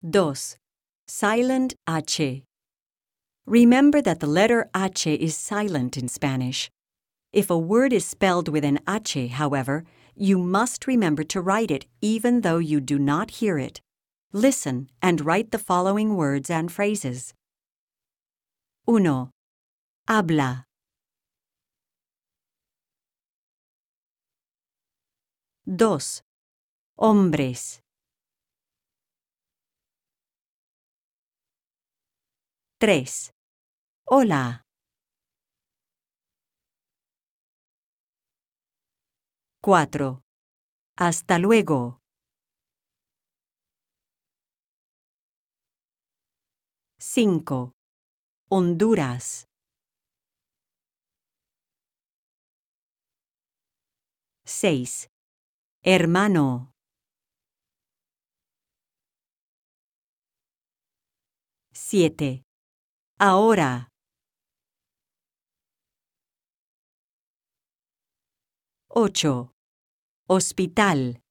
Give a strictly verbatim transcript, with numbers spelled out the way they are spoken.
Dos. Silent H. Remember that the letter H is silent in Spanish. If a word is spelled with an H, however, you must remember to write it even though you do not hear it. Listen and write the following words and phrases. Uno. Habla. Dos. Hombres. Tres. Hola. Cuatro. Hasta luego. Cinco. Honduras. Seis. Hermano. Siete. Ahora. Ocho. Hospital.